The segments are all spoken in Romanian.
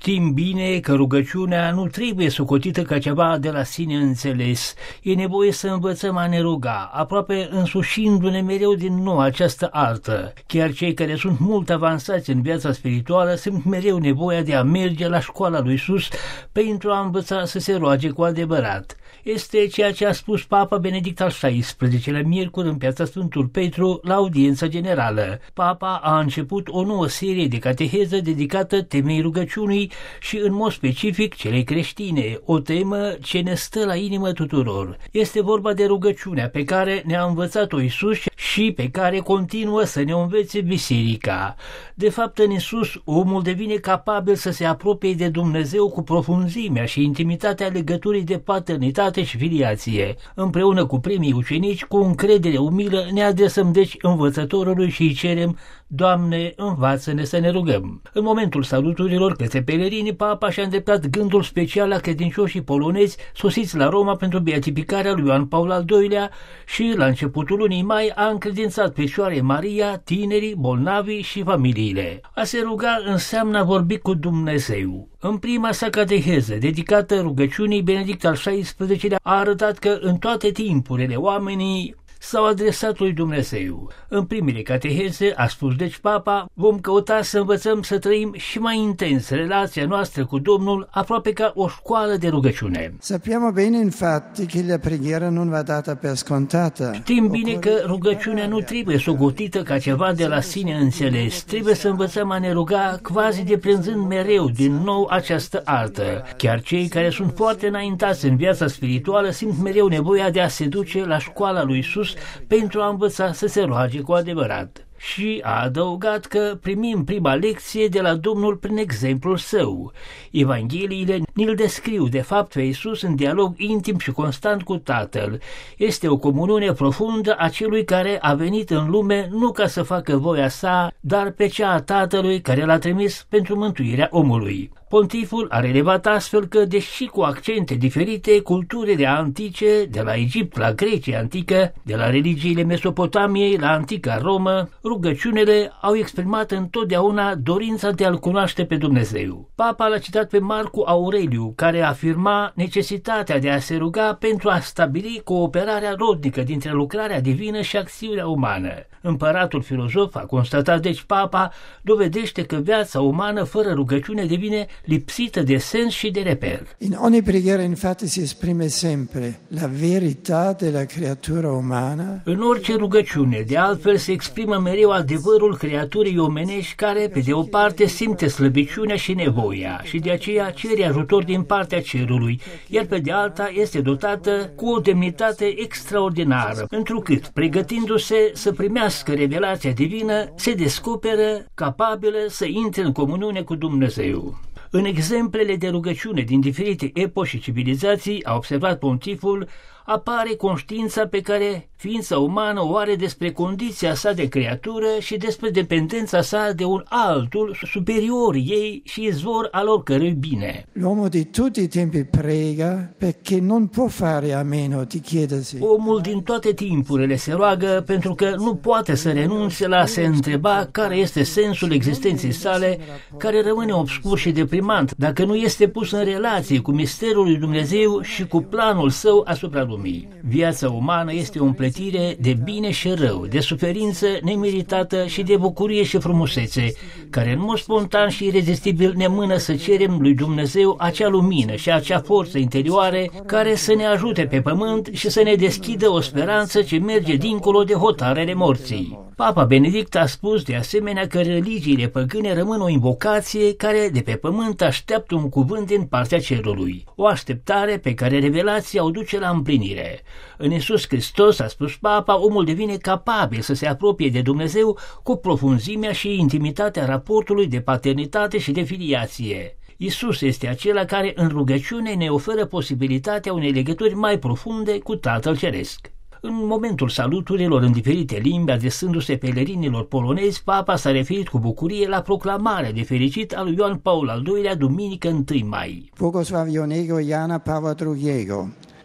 Știm bine că rugăciunea nu trebuie socotită ca ceva de la sine înțeles. E nevoie să învățăm a ne ruga, aproape însușindu-ne mereu din nou această artă. Chiar cei care sunt mult avansați în viața spirituală simt mereu nevoia de a merge la școala lui Iisus pentru a învăța să se roage cu adevărat. Este ceea ce a spus Papa Benedict al XVI-lea miercuri în Piața Sfântul Petru la audiența generală. Papa a început o nouă serie de cateheză dedicată temei rugăciunii și în mod specific celei creștine, o temă ce ne stă la inimă tuturor. Este vorba de rugăciunea pe care ne-a învățat-o Iisus și pe care continuă să ne învețe Biserica. De fapt, în Iisus, omul devine capabil să se apropie de Dumnezeu cu profunzimea și intimitatea legăturii de paternitate și filiație. Împreună cu primii ucenici, cu încredere umilă, ne adresăm deci învățătorului și îi cerem: Doamne, învață-ne să ne rugăm. În momentul saluturilor către pelerini, Papa și-a îndreptat gândul special la credincioșii polonezi sosiți la Roma pentru beatificarea lui Ioan Paul al II-lea și la începutul lunii mai a încredințat Fecioarei Maria, tinerii, bolnavii și familiile. A se ruga înseamnă a vorbi cu Dumnezeu. În prima sa cateheză, dedicată rugăciunii, Benedict al XVI-lea a arătat că în toate timpurile oamenii s-au adresat lui Dumnezeu. În primele cateheze, a spus deci Papa, vom căuta să învățăm să trăim și mai intens relația noastră cu Domnul, aproape ca o școală de rugăciune. Sappiamo bene infatti che la preghiera non va data per scontata. Știm bine că rugăciunea nu trebuie socotită ca ceva de la sine înțeles. Trebuie să învățăm a ne ruga quasi deprinzând mereu din nou această artă. Chiar cei care sunt foarte înaintați în viața spirituală simt mereu nevoia de a se duce la școala lui Iisus pentru a învăța să se roage cu adevărat. Și a adăugat că primim prima lecție de la Domnul prin exemplul său. Evangheliile ni-l descriu de fapt pe Iisus în dialog intim și constant cu Tatăl. Este o comuniune profundă a celui care a venit în lume nu ca să facă voia sa, dar pe cea a Tatălui care l-a trimis pentru mântuirea omului. Pontiful a relevat astfel că, deși cu accente diferite, culturile antice, de la Egipt la Grecia antică, de la religiile Mesopotamiei la antica Romă, rugăciunile au exprimat întotdeauna dorința de a-L cunoaște pe Dumnezeu. Papa l-a citat pe Marcu Aureliu, care afirma necesitatea de a se ruga pentru a stabili cooperarea rodnică dintre lucrarea divină și acțiunea umană. Împăratul filozof, a constatat deci Papa, dovedește că viața umană fără rugăciune devine lipsită de sens și de reper. In ogni preghiera infatti si esprime sempre la verità della creatura umana. În orice rugăciune, de altfel, se exprimă mereu adevărul creaturii omenești care, pe de o parte, simte slăbiciunea și nevoia și de aceea cere ajutor din partea cerului, iar pe de alta este dotată cu o demnitate extraordinară, întrucât, pregătindu-se să primească revelația divină, se descoperă capabilă să intre în comuniune cu Dumnezeu. În exemplele de rugăciune din diferite epoci și civilizații, a observat pontiful, apare conștiința pe care ființa umană o are despre condiția sa de creatură și despre dependența sa de un altul superior ei și izvor al oricărui bine. L'uomo di tutti i tempi prega perché non può fare a meno di chiedersi. Omul din toate timpurile se roagă pentru că nu poate să renunțe la a se întreba care este sensul existenței sale, care rămâne obscur și deprimant dacă nu este pus în relație cu misterul lui Dumnezeu și cu planul său asupra lumii. Viața umană este o împletire de bine și rău, de suferință nemeritată și de bucurie și frumusețe, care în mod spontan și irezistibil ne mână să cerem lui Dumnezeu acea lumină și acea forță interioare care să ne ajute pe pământ și să ne deschidă o speranță ce merge dincolo de hotarele morții. Papa Benedict a spus de asemenea că religiile păgâne rămân o invocație care de pe pământ așteaptă un cuvânt din partea cerului, o așteptare pe care revelația o duce la împlinire. În Iisus Hristos, a spus Papa, omul devine capabil să se apropie de Dumnezeu cu profunzimea și intimitatea raportului de paternitate și de filiație. Iisus este acela care în rugăciune ne oferă posibilitatea unei legături mai profunde cu Tatăl Ceresc. În momentul saluturilor în diferite limbi, adresându-se pelerinilor polonezi, Papa s-a referit cu bucurie la proclamarea de fericit a lui Ioan Paul al II-lea, duminică 1 mai. Bogosław Ionego Jana Pawła II.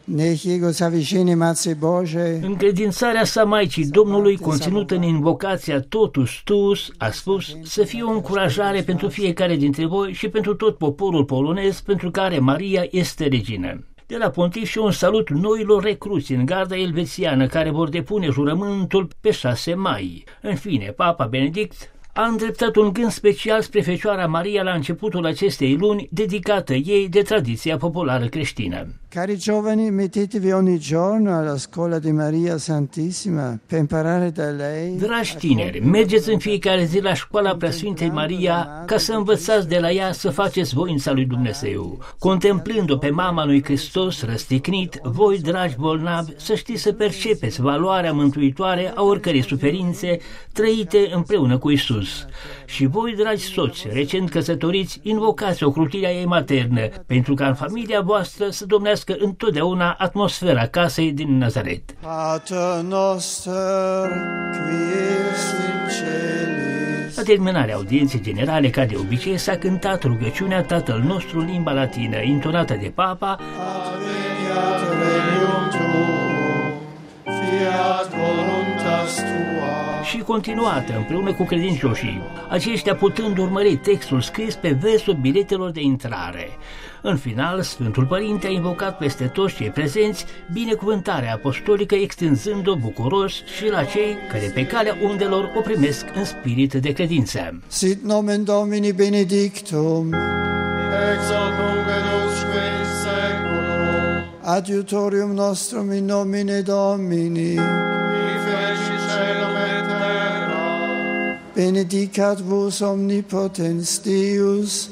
Nech ego s'avvicini Matze Bože. Încredințarea sa Maicii Domnului, conținută în invocația Totus Tuus, a spus să fie o încurajare pentru fiecare dintre voi și pentru tot poporul polonez pentru care Maria este regină. De la pontif și un salut noilor recruți în garda elvețiană care vor depune jurământul pe 6 mai. În fine, Papa Benedict a îndreptat un gând special spre Fecioara Maria la începutul acestei luni, dedicată ei de tradiția populară creștină. Cari giovani, mettetevi ogni giorno alla scuola di Maria Santissima per imparare da lei. Dragi tineri, mergeți în fiecare zi la școala Preasfintei Maria ca să învățați de la ea să faceți voința lui Dumnezeu. Contemplând-o pe mama lui Hristos răstignit, voi, dragi bolnavi, să știți să percepeți valoarea mântuitoare a oricărei suferințe trăite împreună cu Isus. Și voi, dragi soți, recent căsătoriți, invocați ocrutirea ei maternă, pentru ca în familia voastră să domnească întotdeauna atmosfera casei din Nazaret. Pater noster, qui es in celis. La terminarea audienței generale, ca de obicei, s-a cântat rugăciunea Tatăl nostru în limba latină, intonată de Papa, Adveniat regnum tuum, fiat voluntas tua. Și continuată împreună cu credincioșii, aceștia putând urmări textul scris pe versul biletelor de intrare. În final, Sfântul Părinte a invocat peste toți cei prezenți binecuvântarea apostolică, extinzând-o bucuros și la cei care pe calea undelor o primesc în spirit de credință. Sit nomen Domini benedictum, ex hoc nunc et usque in saeculum, adiutorium nostrum in nomine Domini, qui feci caelum et terra, benedicat vos omnipotens Deus,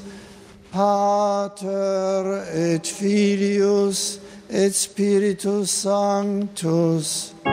Pater et Filius et Spiritus Sanctus.